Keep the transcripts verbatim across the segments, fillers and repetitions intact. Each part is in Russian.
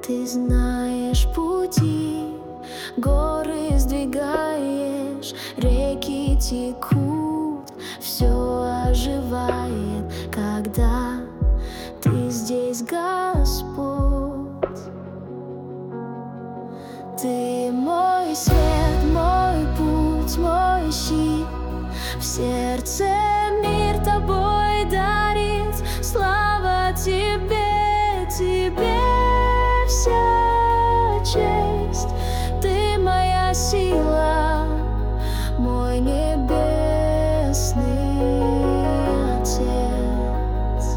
Ты знаешь пути, горы сдвигаешь, реки текут, все оживает, когда Ты здесь, Господь. Ты мой свет, мой путь, мой щит, в сердце мир Тобой дарит. Слава Тебе, Тебе вся честь. Ты моя сила, мой небесный Отец.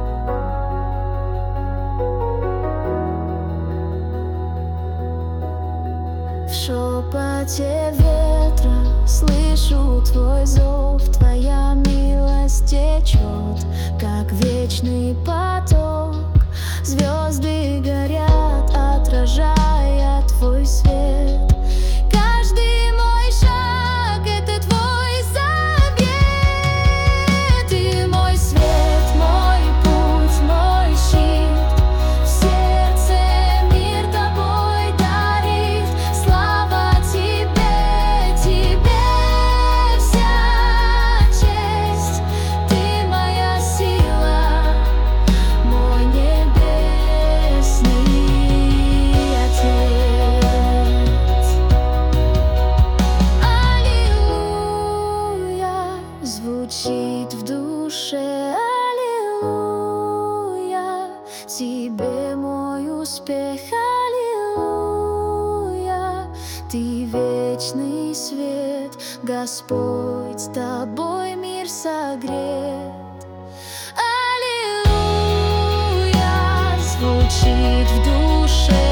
В шепоте ветра слышу Твой зов, Твоя милость течет, как вечный поток. Звезды горят, отражая Твой свет. Каждый мой шаг — это Твой завет. Ты мой свет, мой путь, мой щит, в сердце мир Тобой дарит. Слава Тебе, Тебе вся честь. Ты моя сила, мой небесный Отец. Аллилуйя звучит в душе, аллилуйя, Тебе мой успех, аллилуйя. Ты вечный свет, Господь, с Тобой мир согрет. Аллилуйя звучит в душе.